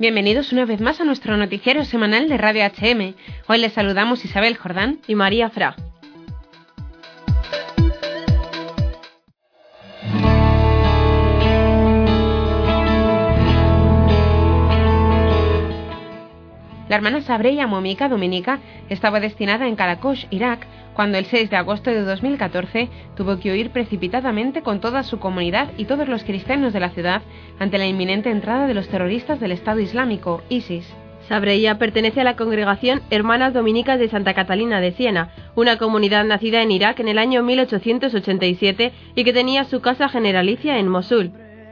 Bienvenidos una vez más a nuestro noticiero semanal de Radio HM. Hoy les saludamos Isabel Jordán y María Fra. La hermana Sabreya Momika Dominica estaba destinada en Karakosh, Irak, cuando el 6 de agosto de 2014 tuvo que huir precipitadamente con toda su comunidad y todos los cristianos de la ciudad ante la inminente entrada de los terroristas del Estado Islámico, ISIS. Sabreya pertenece a la congregación Hermanas Dominicas de Santa Catalina de Siena, una comunidad nacida en Irak en el año 1887 y que tenía su casa generalicia en Mosul.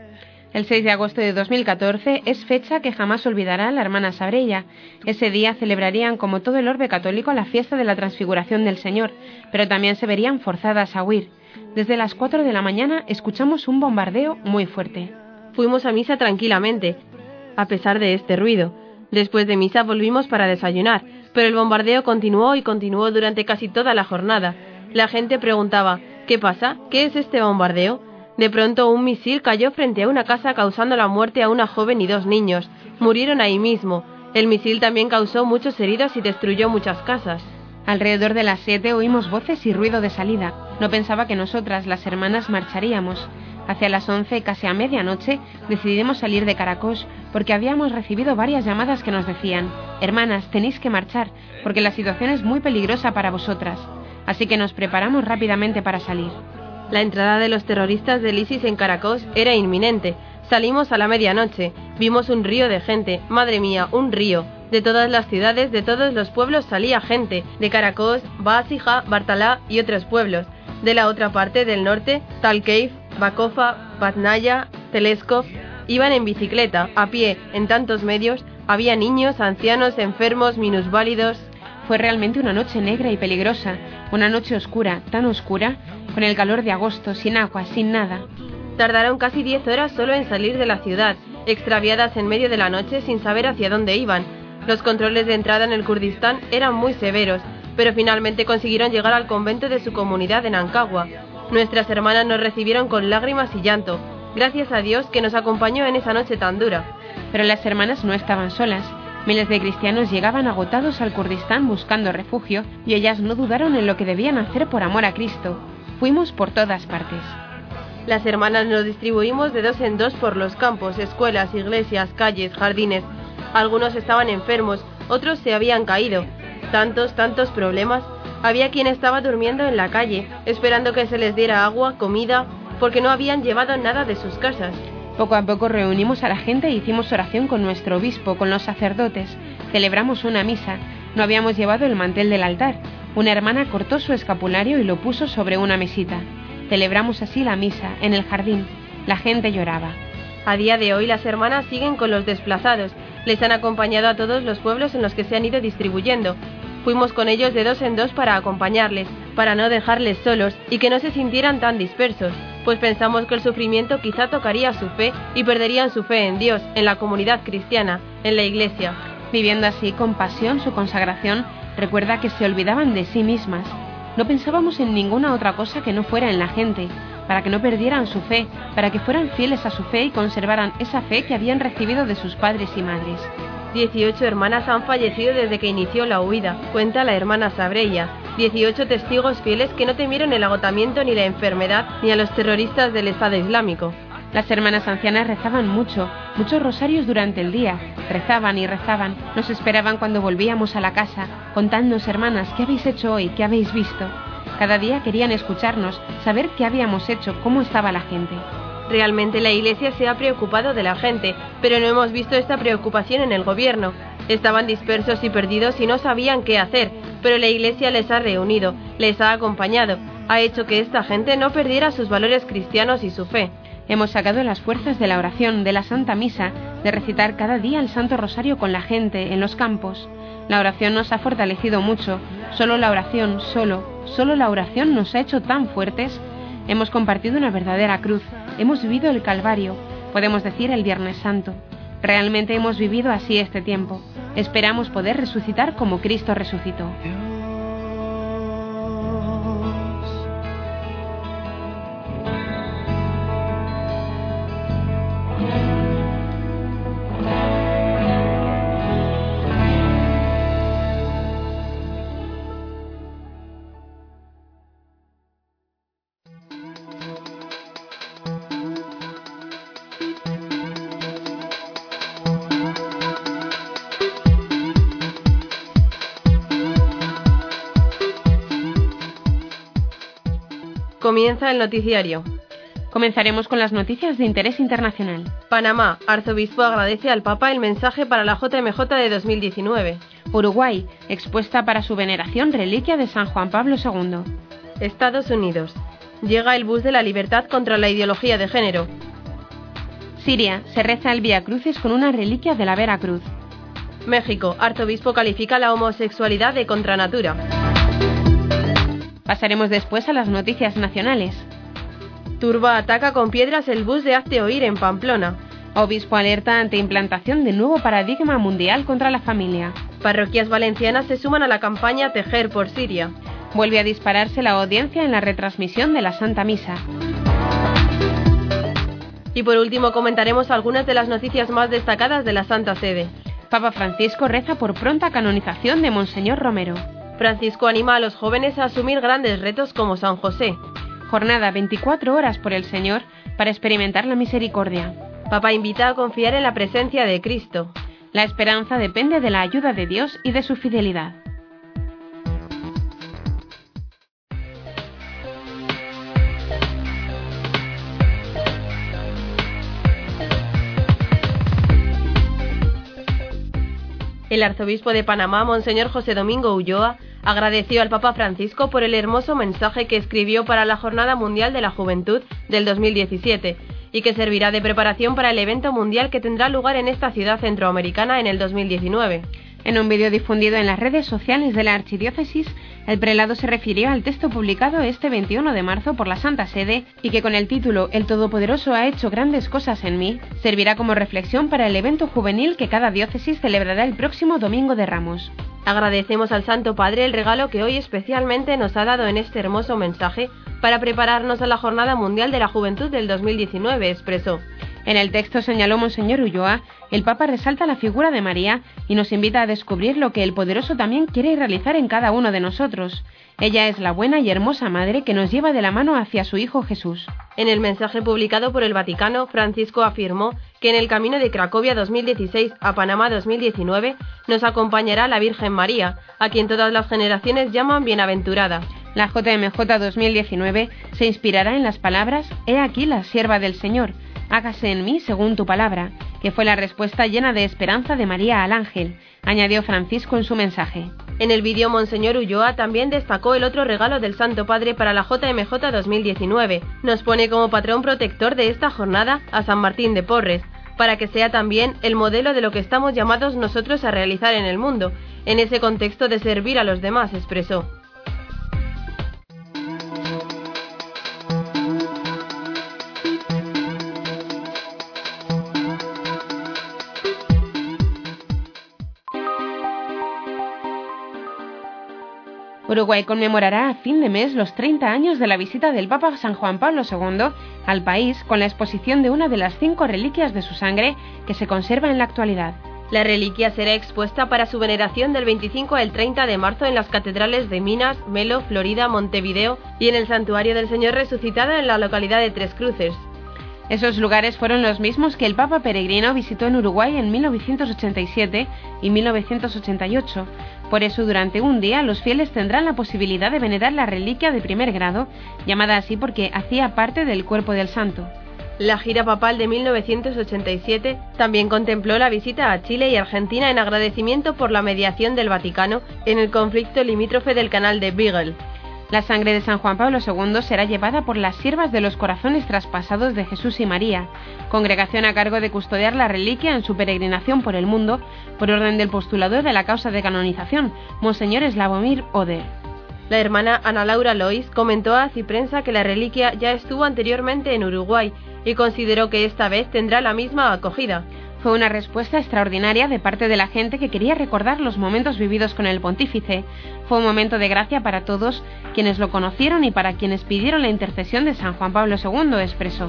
El 6 de agosto de 2014 es fecha que jamás olvidará la hermana Sabreya. Ese día celebrarían como todo el orbe católico la fiesta de la transfiguración del Señor, pero también se verían forzadas a huir. Desde las 4 de la mañana escuchamos un bombardeo muy fuerte. Fuimos a misa tranquilamente, a pesar de este ruido. Después de misa volvimos para desayunar, pero el bombardeo continuó y continuó durante casi toda la jornada. La gente preguntaba, ¿qué pasa? ¿Qué es este bombardeo? De pronto un misil cayó frente a una casa causando la muerte a una joven y 2 niños. Murieron ahí mismo. El misil también causó muchos heridos y destruyó muchas casas. Alrededor de las 7 oímos voces y ruido de salida. No pensaba que nosotras, las hermanas, marcharíamos. Hacia las 11, casi a medianoche, decidimos salir de Karakosh porque habíamos recibido varias llamadas que nos decían: hermanas, tenéis que marchar porque la situación es muy peligrosa para vosotras. Así que nos preparamos rápidamente para salir. La entrada de los terroristas del ISIS en Karakosh era inminente. Salimos a la medianoche. Vimos un río de gente. Madre mía, un río. De todas las ciudades, de todos los pueblos salía gente. De Karakosh, Basija, Bartalá y otros pueblos. De la otra parte del norte, Talkeif, Bakofa, Batnaya, Teleskov, iban en bicicleta, a pie, en tantos medios. Había niños, ancianos, enfermos, minusválidos. Fue realmente una noche negra y peligrosa, una noche oscura, tan oscura, con el calor de agosto, sin agua, sin nada. Tardaron casi 10 horas solo en salir de la ciudad, extraviadas en medio de la noche sin saber hacia dónde iban. Los controles de entrada en el Kurdistán eran muy severos, pero finalmente consiguieron llegar al convento de su comunidad en Ancagua. Nuestras hermanas nos recibieron con lágrimas y llanto. Gracias a Dios que nos acompañó en esa noche tan dura. Pero las hermanas no estaban solas. Miles de cristianos llegaban agotados al Kurdistán buscando refugio y ellas no dudaron en lo que debían hacer por amor a Cristo. Fuimos por todas partes. Las hermanas nos distribuimos de 2 en 2 por los campos, escuelas, iglesias, calles, jardines. Algunos estaban enfermos, otros se habían caído. Tantos problemas. Había quien estaba durmiendo en la calle, esperando que se les diera agua, comida, porque no habían llevado nada de sus casas. Poco a poco reunimos a la gente e hicimos oración con nuestro obispo, con los sacerdotes. Celebramos una misa. No habíamos llevado el mantel del altar. Una hermana cortó su escapulario y lo puso sobre una mesita. Celebramos así la misa, en el jardín. La gente lloraba. A día de hoy las hermanas siguen con los desplazados. Les han acompañado a todos los pueblos en los que se han ido distribuyendo. Fuimos con ellos de 2 en 2 para acompañarles, para no dejarles solos y que no se sintieran tan dispersos, pues pensamos que el sufrimiento quizá tocaría su fe y perderían su fe en Dios, en la comunidad cristiana, en la iglesia. Viviendo así con pasión su consagración, recuerda que se olvidaban de sí mismas. No pensábamos en ninguna otra cosa que no fuera en la gente, para que no perdieran su fe, para que fueran fieles a su fe y conservaran esa fe que habían recibido de sus padres y madres. 18 hermanas han fallecido desde que inició la huida, cuenta la hermana Sabreya. 18 testigos fieles que no temieron el agotamiento ni la enfermedad ni a los terroristas del Estado Islámico. Las hermanas ancianas rezaban muchos rosarios durante el día. Rezaban y rezaban. Nos esperaban cuando volvíamos a la casa. Contadnos, hermanas, ¿qué habéis hecho hoy? ¿Qué habéis visto? Cada día querían escucharnos, saber qué habíamos hecho, cómo estaba la gente. Realmente la Iglesia se ha preocupado de la gente, pero no hemos visto esta preocupación en el gobierno. Estaban dispersos y perdidos y no sabían qué hacer, pero la Iglesia les ha reunido, les ha acompañado, ha hecho que esta gente no perdiera sus valores cristianos y su fe. Hemos sacado las fuerzas de la oración, de la Santa Misa, de recitar cada día el Santo Rosario con la gente, en los campos. La oración nos ha fortalecido mucho. Solo la oración, solo la oración nos ha hecho tan fuertes. Hemos compartido una verdadera cruz. Hemos vivido el Calvario, podemos decir el Viernes Santo. Realmente hemos vivido así este tiempo. Esperamos poder resucitar como Cristo resucitó. Comienza el noticiario. Comenzaremos con las noticias de interés internacional. Panamá, arzobispo agradece al Papa el mensaje para la JMJ de 2019. Uruguay, expuesta para su veneración reliquia de San Juan Pablo II. Estados Unidos, llega el bus de la libertad contra la ideología de género. Siria, se reza el Vía Crucis con una reliquia de la Vera Cruz. México, arzobispo califica la homosexualidad de contranatura. Pasaremos después a las noticias nacionales. Turba ataca con piedras el bus de Hazte Oír en Pamplona. Obispo alerta ante implantación de nuevo paradigma mundial contra la familia. Parroquias valencianas se suman a la campaña Tejer por Siria. Vuelve a dispararse la audiencia en la retransmisión de la Santa Misa. Y por último comentaremos algunas de las noticias más destacadas de la Santa Sede. Papa Francisco reza por pronta canonización de Monseñor Romero. Francisco anima a los jóvenes a asumir grandes retos como San José. Jornada 24 horas por el Señor para experimentar la misericordia. Papa invita a confiar en la presencia de Cristo. La esperanza depende de la ayuda de Dios y de su fidelidad. El arzobispo de Panamá, Monseñor José Domingo Ulloa, agradeció al Papa Francisco por el hermoso mensaje que escribió para la Jornada Mundial de la Juventud del 2017 y que servirá de preparación para el evento mundial que tendrá lugar en esta ciudad centroamericana en el 2019. En un vídeo difundido en las redes sociales de la Archidiócesis, el prelado se refirió al texto publicado este 21 de marzo por la Santa Sede y que con el título «El Todopoderoso ha hecho grandes cosas en mí» servirá como reflexión para el evento juvenil que cada diócesis celebrará el próximo Domingo de Ramos. Agradecemos al Santo Padre el regalo que hoy especialmente nos ha dado en este hermoso mensaje para prepararnos a la Jornada Mundial de la Juventud del 2019, expresó. En el texto, señaló Monseñor Ulloa, el Papa resalta la figura de María y nos invita a descubrir lo que el Poderoso también quiere realizar en cada uno de nosotros. Ella es la buena y hermosa Madre que nos lleva de la mano hacia su Hijo Jesús. En el mensaje publicado por el Vaticano, Francisco afirmó que en el camino de Cracovia 2016 a Panamá 2019 nos acompañará la Virgen María, a quien todas las generaciones llaman bienaventurada. La JMJ 2019 se inspirará en las palabras «He aquí la sierva del Señor, hágase en mí según tu palabra», que fue la respuesta llena de esperanza de María al ángel, añadió Francisco en su mensaje. En el vídeo, Monseñor Ulloa también destacó el otro regalo del Santo Padre para la JMJ 2019. Nos pone como patrón protector de esta jornada a San Martín de Porres, para que sea también el modelo de lo que estamos llamados nosotros a realizar en el mundo, en ese contexto de servir a los demás, expresó. Uruguay conmemorará a fin de mes los 30 años de la visita del Papa San Juan Pablo II al país con la exposición de una de las 5 reliquias de su sangre que se conserva en la actualidad. La reliquia será expuesta para su veneración del 25 al 30 de marzo en las catedrales de Minas, Melo, Florida, Montevideo y en el Santuario del Señor Resucitado en la localidad de Tres Cruces. Esos lugares fueron los mismos que el Papa Peregrino visitó en Uruguay en 1987 y 1988. Por eso, durante un día, los fieles tendrán la posibilidad de venerar la reliquia de primer grado, llamada así porque hacía parte del cuerpo del santo. La gira papal de 1987 también contempló la visita a Chile y Argentina en agradecimiento por la mediación del Vaticano en el conflicto limítrofe del canal de Beagle. La sangre de San Juan Pablo II será llevada por las siervas de los corazones traspasados de Jesús y María, congregación a cargo de custodiar la reliquia en su peregrinación por el mundo, por orden del postulador de la causa de canonización, Monseñor Slavomir Oder. La hermana Ana Laura Lois comentó a Ciprensa que la reliquia ya estuvo anteriormente en Uruguay y consideró que esta vez tendrá la misma acogida. Fue una respuesta extraordinaria de parte de la gente que quería recordar los momentos vividos con el pontífice. Fue un momento de gracia para todos quienes lo conocieron y para quienes pidieron la intercesión de San Juan Pablo II, expresó.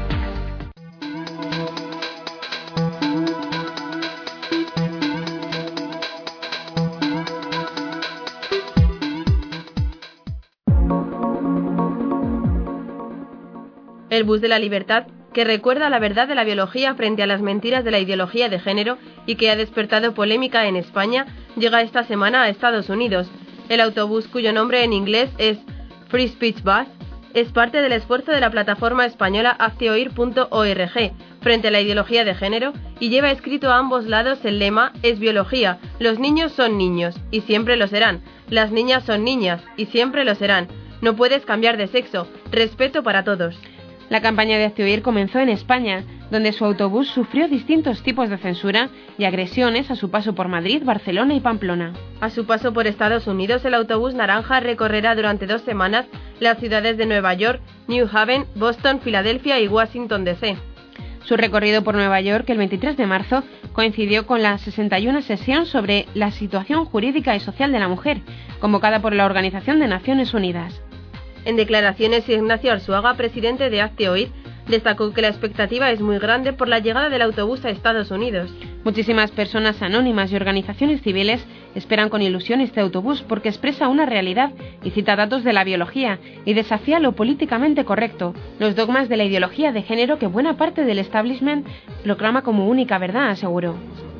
El bus de la libertad, que recuerda la verdad de la biología frente a las mentiras de la ideología de género y que ha despertado polémica en España, llega esta semana a Estados Unidos. El autobús, cuyo nombre en inglés es Free Speech Bus, es parte del esfuerzo de la plataforma española hazteoír.org frente a la ideología de género y lleva escrito a ambos lados el lema «Es biología, los niños son niños, y siempre lo serán, las niñas son niñas, y siempre lo serán, no puedes cambiar de sexo, respeto para todos». La campaña de Hazte Oír comenzó en España, donde su autobús sufrió distintos tipos de censura y agresiones a su paso por Madrid, Barcelona y Pamplona. A su paso por Estados Unidos, el autobús naranja recorrerá durante 2 semanas las ciudades de Nueva York, New Haven, Boston, Filadelfia y Washington D.C. Su recorrido por Nueva York el 23 de marzo coincidió con la 61 sesión sobre la situación jurídica y social de la mujer, convocada por la Organización de Naciones Unidas. En declaraciones, Ignacio Arzuaga, presidente de Hazte Oír, destacó que la expectativa es muy grande por la llegada del autobús a Estados Unidos. Muchísimas personas anónimas y organizaciones civiles esperan con ilusión este autobús porque expresa una realidad y cita datos de la biología y desafía lo políticamente correcto, los dogmas de la ideología de género que buena parte del establishment proclama como única verdad, aseguró.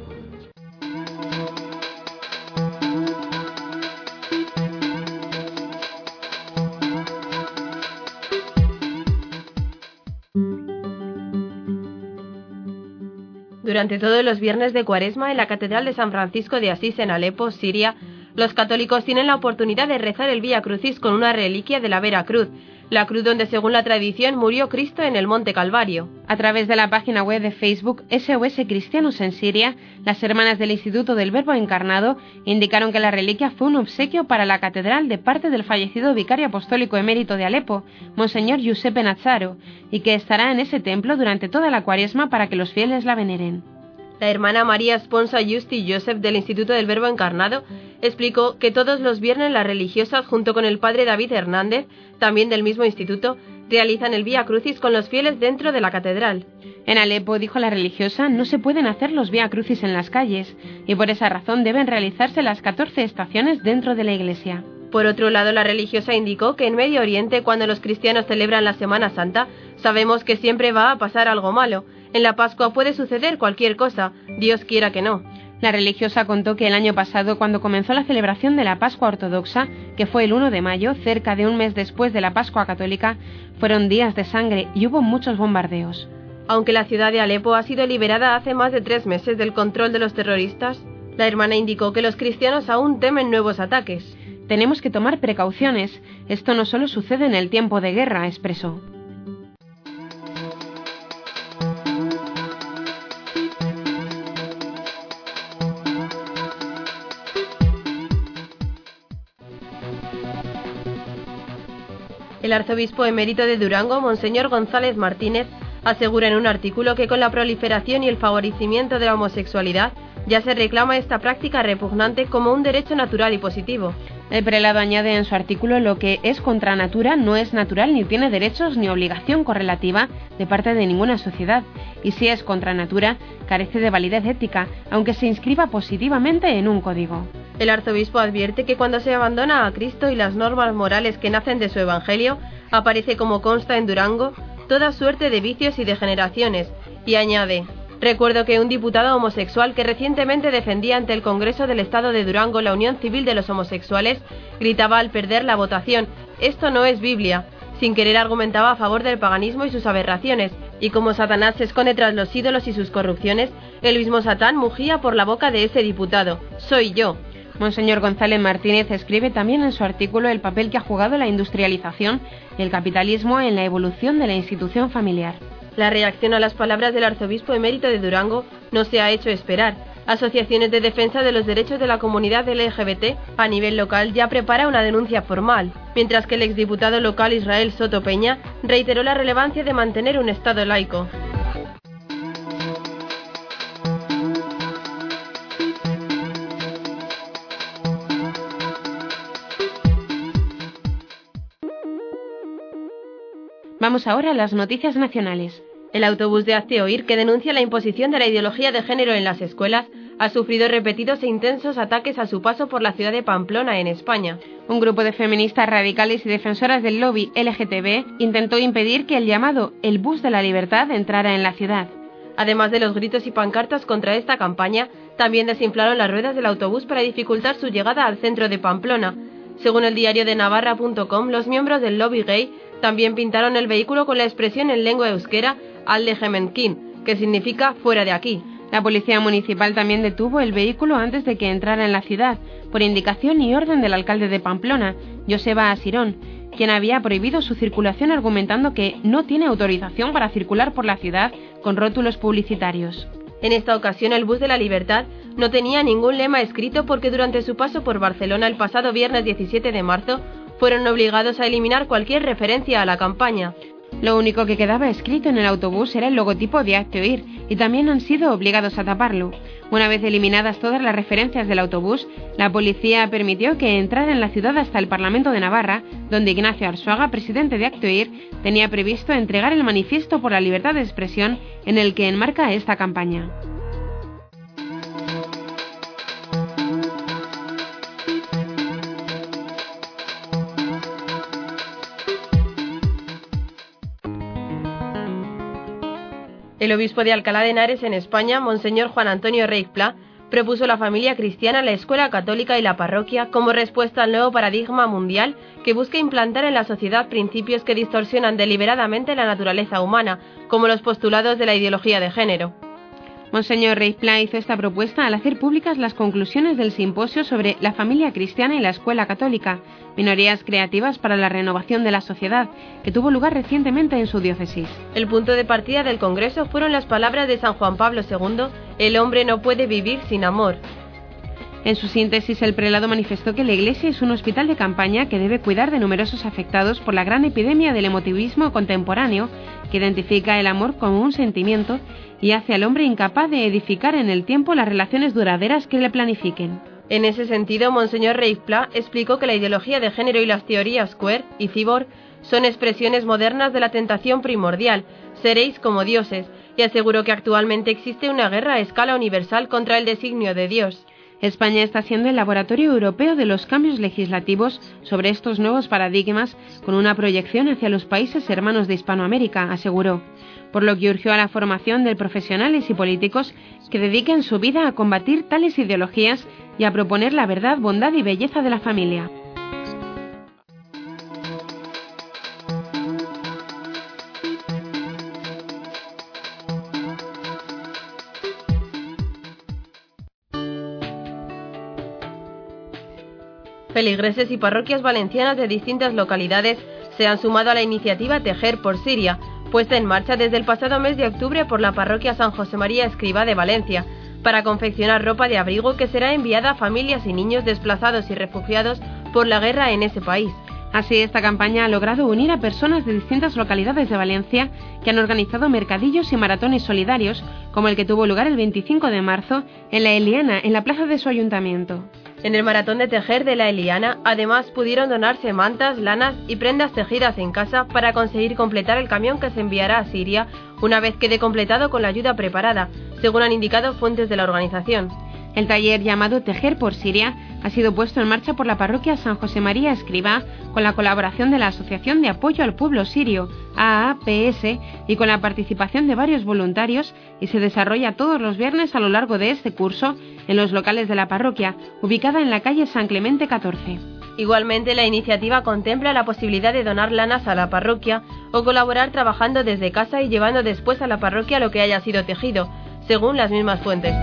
Durante todos los viernes de Cuaresma, en la Catedral de San Francisco de Asís en Alepo, Siria, los católicos tienen la oportunidad de rezar el Vía Crucis con una reliquia de la Vera Cruz, la cruz donde, según la tradición, murió Cristo en el Monte Calvario. A través de la página web de Facebook SOS Cristianos en Siria, las hermanas del Instituto del Verbo Encarnado indicaron que la reliquia fue un obsequio para la catedral de parte del fallecido vicario apostólico emérito de Alepo, Monseñor Giuseppe Nazzaro, y que estará en ese templo durante toda la Cuaresma para que los fieles la veneren. La hermana María Sponsa Justi Joseph del Instituto del Verbo Encarnado explicó que todos los viernes las religiosas, junto con el padre David Hernández, también del mismo instituto, realizan el Vía Crucis con los fieles dentro de la catedral. En Alepo, dijo la religiosa, no se pueden hacer los Vía Crucis en las calles y por esa razón deben realizarse las 14 estaciones dentro de la iglesia. Por otro lado, la religiosa indicó que en Medio Oriente, cuando los cristianos celebran la Semana Santa, sabemos que siempre va a pasar algo malo. En la Pascua puede suceder cualquier cosa, Dios quiera que no. La religiosa contó que el año pasado, cuando comenzó la celebración de la Pascua Ortodoxa, que fue el 1 de mayo, cerca de un mes después de la Pascua Católica, fueron días de sangre y hubo muchos bombardeos. Aunque la ciudad de Alepo ha sido liberada hace más de 3 meses del control de los terroristas, la hermana indicó que los cristianos aún temen nuevos ataques. Tenemos que tomar precauciones. Esto no solo sucede en el tiempo de guerra, expresó. El arzobispo emérito de Durango, Monseñor González Martínez, asegura en un artículo que con la proliferación y el favorecimiento de la homosexualidad ya se reclama esta práctica repugnante como un derecho natural y positivo. El prelado añade en su artículo: lo que es contra natura no es natural ni tiene derechos ni obligación correlativa de parte de ninguna sociedad, y si es contra natura carece de validez ética, aunque se inscriba positivamente en un código. El arzobispo advierte que cuando se abandona a Cristo y las normas morales que nacen de su evangelio, aparece, como consta en Durango, toda suerte de vicios y degeneraciones, y añade: recuerdo que un diputado homosexual que recientemente defendía ante el Congreso del Estado de Durango la unión civil de los homosexuales, gritaba al perder la votación: «Esto no es Biblia». Sin querer argumentaba a favor del paganismo y sus aberraciones, y como Satanás se esconde tras los ídolos y sus corrupciones, el mismo Satán mugía por la boca de ese diputado: «Soy yo». Monseñor González Martínez escribe también en su artículo el papel que ha jugado la industrialización y el capitalismo en la evolución de la institución familiar. La reacción a las palabras del arzobispo emérito de Durango no se ha hecho esperar. Asociaciones de defensa de los derechos de la comunidad LGBT a nivel local ya prepara una denuncia formal, mientras que el exdiputado local Israel Soto Peña reiteró la relevancia de mantener un Estado laico. Vamos ahora a las noticias nacionales. El autobús de Hazte Oír, que denuncia la imposición de la ideología de género en las escuelas, ha sufrido repetidos e intensos ataques a su paso por la ciudad de Pamplona, en España. Un grupo de feministas radicales y defensoras del lobby LGTB intentó impedir que el llamado El Bus de la Libertad entrara en la ciudad. Además de los gritos y pancartas contra esta campaña, también desinflaron las ruedas del autobús para dificultar su llegada al centro de Pamplona. Según el diario de Navarra.com, los miembros del lobby gay También pintaron el vehículo con la expresión en lengua euskera "Alde Hemenkin", que significa "fuera de aquí". La policía municipal también detuvo el vehículo antes de que entrara en la ciudad, por indicación y orden del alcalde de Pamplona, Joseba Asirón, quien había prohibido su circulación argumentando que no tiene autorización para circular por la ciudad con rótulos publicitarios. En esta ocasión el bus de la Libertad no tenía ningún lema escrito porque durante su paso por Barcelona el pasado viernes 17 de marzo fueron obligados a eliminar cualquier referencia a la campaña. Lo único que quedaba escrito en el autobús era el logotipo de Hazte Oír, y también han sido obligados a taparlo. Una vez eliminadas todas las referencias del autobús, la policía permitió que entrara en la ciudad hasta el Parlamento de Navarra, donde Ignacio Arzuaga, presidente de Hazte Oír, tenía previsto entregar el manifiesto por la libertad de expresión en el que enmarca esta campaña. El obispo de Alcalá de Henares en España, Monseñor Juan Antonio Reig Pla, propuso la familia cristiana, la escuela católica y la parroquia como respuesta al nuevo paradigma mundial que busca implantar en la sociedad principios que distorsionan deliberadamente la naturaleza humana, como los postulados de la ideología de género. Monseñor Reig Pla hizo esta propuesta al hacer públicas las conclusiones del simposio sobre la familia cristiana y la escuela católica, minorías creativas para la renovación de la sociedad, que tuvo lugar recientemente en su diócesis. El punto de partida del congreso fueron las palabras de San Juan Pablo II: "El hombre no puede vivir sin amor". En su síntesis, el prelado manifestó que la Iglesia es un hospital de campaña que debe cuidar de numerosos afectados por la gran epidemia del emotivismo contemporáneo, que identifica el amor como un sentimiento y hace al hombre incapaz de edificar en el tiempo las relaciones duraderas que le planifiquen. En ese sentido, Monseñor Reig Pla explicó que la ideología de género y las teorías queer y cyborg son expresiones modernas de la tentación primordial: seréis como dioses, y aseguró que actualmente existe una guerra a escala universal contra el designio de Dios. España está siendo el laboratorio europeo de los cambios legislativos sobre estos nuevos paradigmas, con una proyección hacia los países hermanos de Hispanoamérica, aseguró, por lo que urgió a la formación de profesionales y políticos que dediquen su vida a combatir tales ideologías y a proponer la verdad, bondad y belleza de la familia. Feligreses y parroquias valencianas de distintas localidades se han sumado a la iniciativa Tejer por Siria, puesta en marcha desde el pasado mes de octubre por la parroquia San José María Escrivá de Valencia, para confeccionar ropa de abrigo que será enviada a familias y niños desplazados y refugiados por la guerra en ese país. Así, esta campaña ha logrado unir a personas de distintas localidades de Valencia que han organizado mercadillos y maratones solidarios, como el que tuvo lugar el 25 de marzo en La Eliana, en la plaza de su ayuntamiento. En el maratón de tejer de La Eliana, además pudieron donarse mantas, lanas y prendas tejidas en casa para conseguir completar el camión que se enviará a Siria una vez quede completado con la ayuda preparada, según han indicado fuentes de la organización. El taller llamado Tejer por Siria ha sido puesto en marcha por la parroquia San José María Escrivá con la colaboración de la Asociación de Apoyo al Pueblo Sirio, AAPS, y con la participación de varios voluntarios, y se desarrolla todos los viernes a lo largo de este curso en los locales de la parroquia, ubicada en la calle San Clemente 14. Igualmente, la iniciativa contempla la posibilidad de donar lanas a la parroquia o colaborar trabajando desde casa y llevando después a la parroquia lo que haya sido tejido, según las mismas fuentes.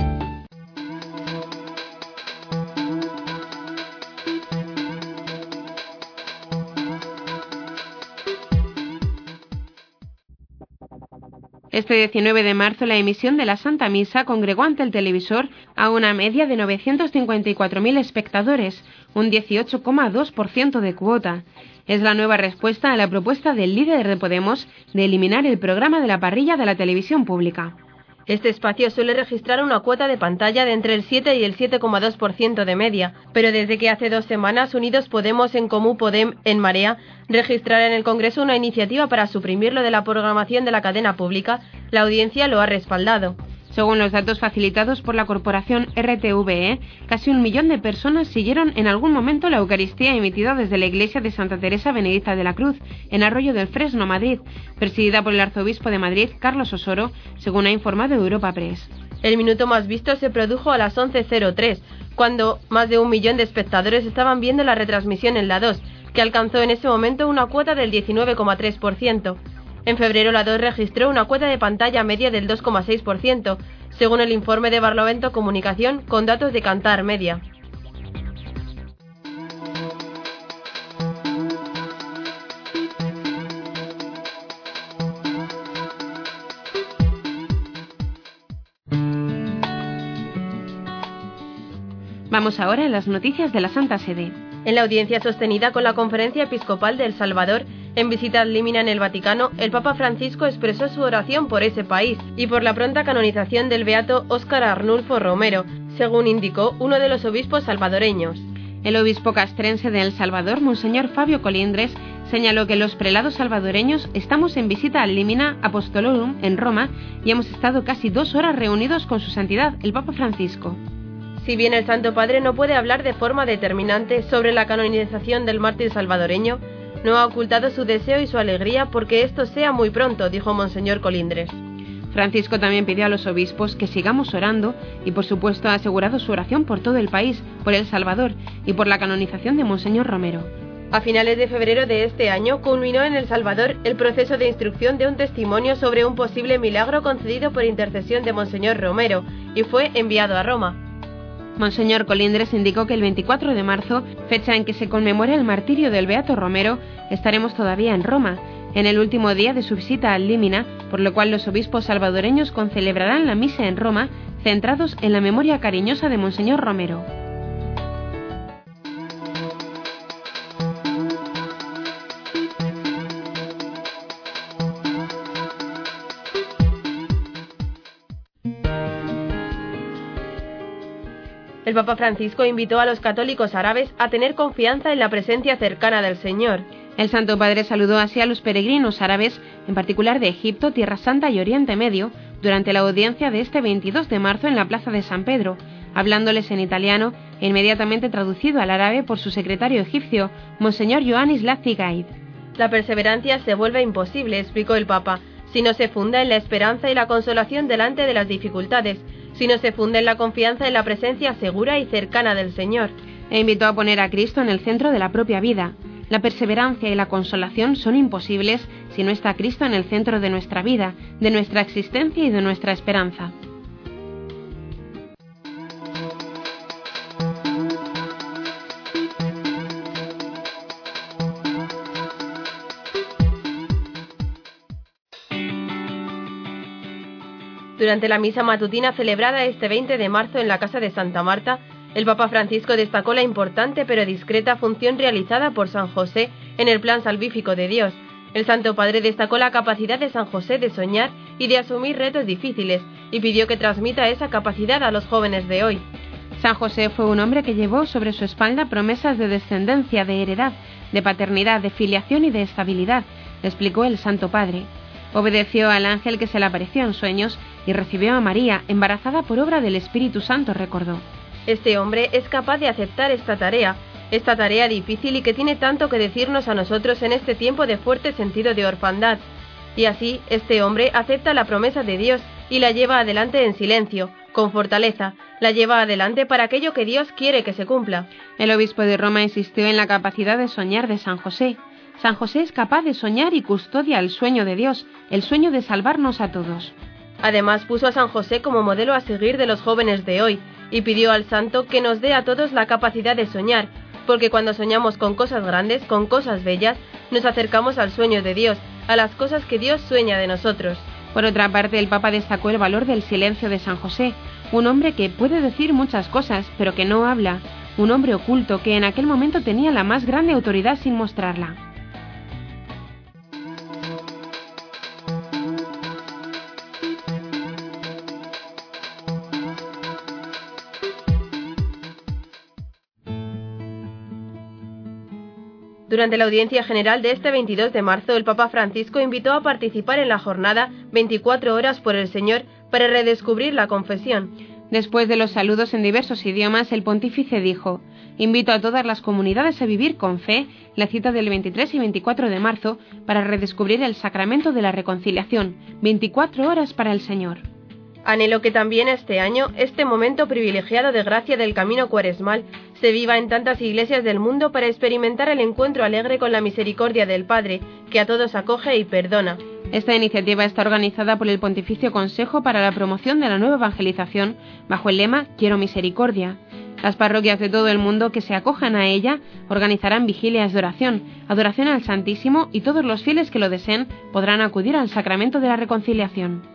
Este 19 de marzo, la emisión de la Santa Misa congregó ante el televisor a una media de 954.000 espectadores, un 18,2% de cuota. Es la nueva respuesta a la propuesta del líder de Podemos de eliminar el programa de la parrilla de la televisión pública. Este espacio suele registrar una cuota de pantalla de entre el 7 y el 7,2% de media, pero desde que hace 2 semanas Unidos Podemos, En Comú Podem, En Marea, registraron en el Congreso una iniciativa para suprimirlo de la programación de la cadena pública, la audiencia lo ha respaldado. Según los datos facilitados por la corporación RTVE, casi 1 millón de personas siguieron en algún momento la Eucaristía emitida desde la iglesia de Santa Teresa Benedicta de la Cruz, en Arroyo del Fresno, Madrid, presidida por el arzobispo de Madrid, Carlos Osoro, según ha informado Europa Press. El minuto más visto se produjo a las 11:03, cuando más de 1 millón de espectadores estaban viendo la retransmisión en la 2, que alcanzó en ese momento una cuota del 19,3%. En febrero la 2 registró una cuota de pantalla media del 2,6%, según el informe de Barlovento Comunicación con datos de Kantar Media. Vamos ahora a las noticias de la Santa Sede. En la audiencia sostenida con la Conferencia Episcopal de El Salvador, en visita ad limina en el Vaticano, el Papa Francisco expresó su oración por ese país y por la pronta canonización del beato Óscar Arnulfo Romero, según indicó uno de los obispos salvadoreños. El obispo castrense de El Salvador, Monseñor Fabio Colindres, señaló que los prelados salvadoreños estamos en visita al Limina Apostolorum en Roma y hemos estado casi 2 horas reunidos con su santidad, el Papa Francisco. Si bien el Santo Padre no puede hablar de forma determinante sobre la canonización del mártir salvadoreño, no ha ocultado su deseo y su alegría porque esto sea muy pronto, dijo Monseñor Colindres. Francisco también pidió a los obispos que sigamos orando y por supuesto ha asegurado su oración por todo el país, por El Salvador y por la canonización de Monseñor Romero. A finales de febrero de este año culminó en El Salvador el proceso de instrucción de un testimonio sobre un posible milagro concedido por intercesión de Monseñor Romero y fue enviado a Roma. Monseñor Colindres indicó que el 24 de marzo, fecha en que se conmemora el martirio del beato Romero, estaremos todavía en Roma, en el último día de su visita al Límina, por lo cual los obispos salvadoreños concelebrarán la misa en Roma, centrados en la memoria cariñosa de Monseñor Romero. El Papa Francisco invitó a los católicos árabes a tener confianza en la presencia cercana del Señor. El Santo Padre saludó así a los peregrinos árabes, en particular de Egipto, Tierra Santa y Oriente Medio, durante la audiencia de este 22 de marzo en la Plaza de San Pedro, hablándoles en italiano e inmediatamente traducido al árabe por su secretario egipcio, Monseñor Ioannis Lazigaid. La perseverancia se vuelve imposible, explicó el Papa, si no se funda en la esperanza y la consolación delante de las dificultades, si no se funda en la confianza en la presencia segura y cercana del Señor. E invitó a poner a Cristo en el centro de la propia vida. La perseverancia y la consolación son imposibles si no está Cristo en el centro de nuestra vida, de nuestra existencia y de nuestra esperanza. Durante la misa matutina celebrada este 20 de marzo en la Casa de Santa Marta, el Papa Francisco destacó la importante pero discreta función realizada por San José en el plan salvífico de Dios. El Santo Padre destacó la capacidad de San José de soñar y de asumir retos difíciles y pidió que transmita esa capacidad a los jóvenes de hoy. San José fue un hombre que llevó sobre su espalda promesas de descendencia, de heredad, de paternidad, de filiación y de estabilidad, explicó el Santo Padre. Obedeció al ángel que se le apareció en sueños y recibió a María, embarazada por obra del Espíritu Santo, recordó. Este hombre es capaz de aceptar esta tarea difícil y que tiene tanto que decirnos a nosotros en este tiempo de fuerte sentido de orfandad. Y así, este hombre acepta la promesa de Dios y la lleva adelante en silencio, con fortaleza, la lleva adelante para aquello que Dios quiere que se cumpla. El obispo de Roma insistió en la capacidad de soñar de San José. San José es capaz de soñar y custodia el sueño de Dios, el sueño de salvarnos a todos. Además, puso a San José como modelo a seguir de los jóvenes de hoy y pidió al santo que nos dé a todos la capacidad de soñar, porque cuando soñamos con cosas grandes, con cosas bellas, nos acercamos al sueño de Dios, a las cosas que Dios sueña de nosotros. Por otra parte, el Papa destacó el valor del silencio de San José, un hombre que puede decir muchas cosas, pero que no habla, un hombre oculto que en aquel momento tenía la más grande autoridad sin mostrarla. Durante la audiencia general de este 22 de marzo, el Papa Francisco invitó a participar en la jornada 24 horas por el Señor para redescubrir la confesión. Después de los saludos en diversos idiomas, el pontífice dijo: invito a todas las comunidades a vivir con fe la cita del 23 y 24 de marzo para redescubrir el sacramento de la reconciliación, 24 horas para el Señor. Anhelo que también este año, este momento privilegiado de gracia del camino cuaresmal, se viva en tantas iglesias del mundo para experimentar el encuentro alegre con la misericordia del Padre, que a todos acoge y perdona. Esta iniciativa está organizada por el Pontificio Consejo para la Promoción de la Nueva Evangelización, bajo el lema Quiero Misericordia. Las parroquias de todo el mundo que se acojan a ella organizarán vigilias de oración, adoración al Santísimo, y todos los fieles que lo deseen podrán acudir al sacramento de la reconciliación.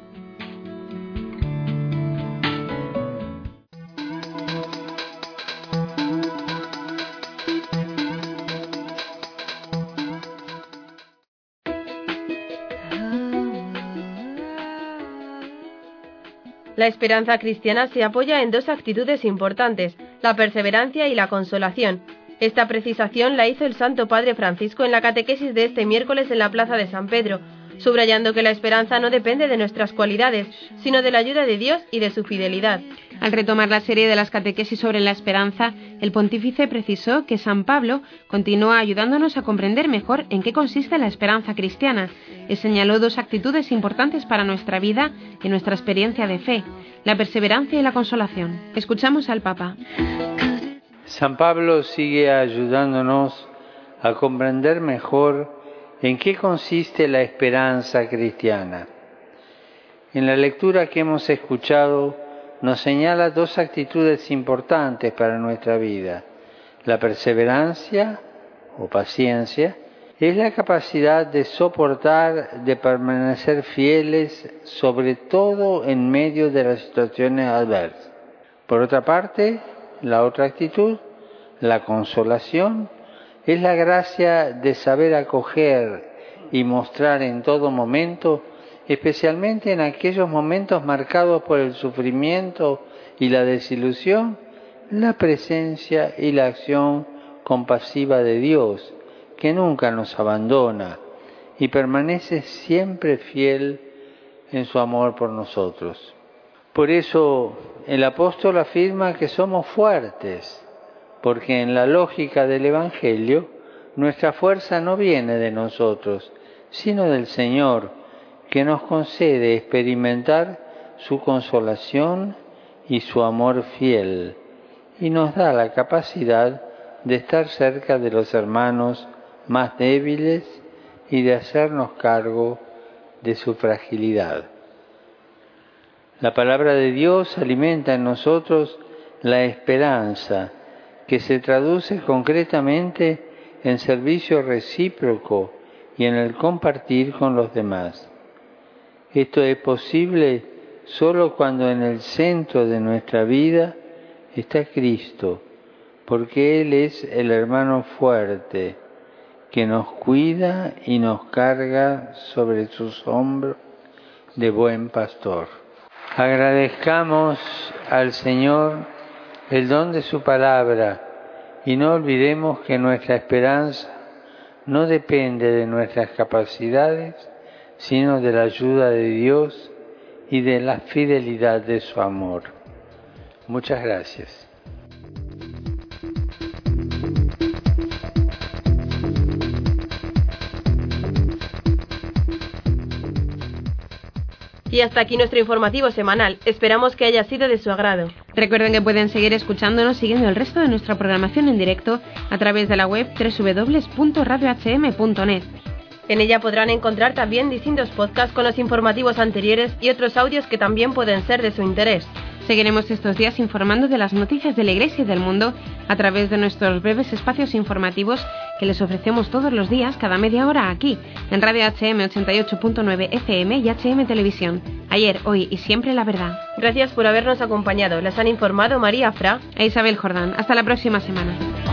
La esperanza cristiana se apoya en dos actitudes importantes, la perseverancia y la consolación. Esta precisación la hizo el Santo Padre Francisco en la catequesis de este miércoles en la Plaza de San Pedro, subrayando que la esperanza no depende de nuestras cualidades, sino de la ayuda de Dios y de su fidelidad. Al retomar la serie de las catequesis sobre la esperanza, el pontífice precisó que San Pablo continúa ayudándonos a comprender mejor en qué consiste la esperanza cristiana y señaló dos actitudes importantes para nuestra vida y nuestra experiencia de fe, la perseverancia y la consolación. Escuchamos al Papa. San Pablo sigue ayudándonos a comprender mejor en qué consiste la esperanza cristiana. En la lectura que hemos escuchado, nos señala dos actitudes importantes para nuestra vida. La perseverancia o paciencia es la capacidad de soportar, de permanecer fieles, sobre todo en medio de las situaciones adversas. Por otra parte, la otra actitud, la consolación, es la gracia de saber acoger y mostrar en todo momento, especialmente en aquellos momentos marcados por el sufrimiento y la desilusión, la presencia y la acción compasiva de Dios, que nunca nos abandona y permanece siempre fiel en su amor por nosotros. Por eso el apóstol afirma que somos fuertes, porque en la lógica del Evangelio nuestra fuerza no viene de nosotros, sino del Señor, que nos concede experimentar su consolación y su amor fiel, y nos da la capacidad de estar cerca de los hermanos más débiles y de hacernos cargo de su fragilidad. La palabra de Dios alimenta en nosotros la esperanza, que se traduce concretamente en servicio recíproco y en el compartir con los demás. Esto es posible solo cuando en el centro de nuestra vida está Cristo, porque Él es el hermano fuerte que nos cuida y nos carga sobre sus hombros de buen pastor. Agradezcamos al Señor el don de su palabra y no olvidemos que nuestra esperanza no depende de nuestras capacidades, sino de la ayuda de Dios y de la fidelidad de su amor. Muchas gracias. Y hasta aquí nuestro informativo semanal. Esperamos que haya sido de su agrado. Recuerden que pueden seguir escuchándonos siguiendo el resto de nuestra programación en directo a través de la web www.radiohm.net. En ella podrán encontrar también distintos podcasts con los informativos anteriores y otros audios que también pueden ser de su interés. Seguiremos estos días informando de las noticias de la Iglesia y del mundo a través de nuestros breves espacios informativos que les ofrecemos todos los días, cada media hora, aquí, en Radio HM 88.9 FM y HM Televisión. Ayer, hoy y siempre la verdad. Gracias por habernos acompañado. Les han informado María Fra e Isabel Jordán. Hasta la próxima semana.